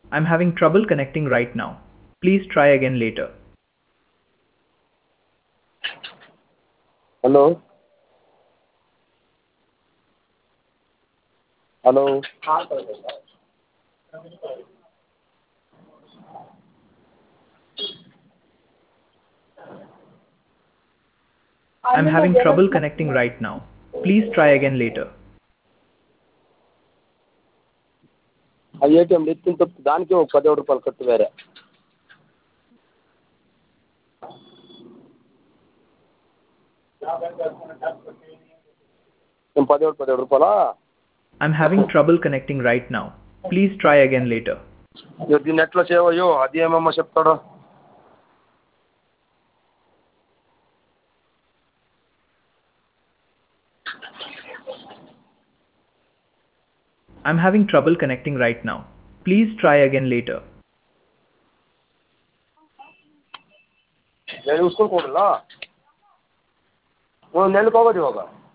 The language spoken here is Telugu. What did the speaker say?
I'm having trouble connecting right now. Please try again later. Hello hello I'm having trouble connecting right now. Please try again later. ఆ ఏటీఎం ఎత్తిన తప్పు దానికే ఒక 17 రూపాయలు ఖర్చు వేరే నేను 17 రూపాయలా I'm having trouble connecting right now. Please try again later. దీన్ని ఎట్లా చేయవయ్యో అది ఏమమ్మా చెప్తాడో I'm having trouble connecting right now. Please try again later. నేను చూసుకొని నెలకు ఒకటి ఒక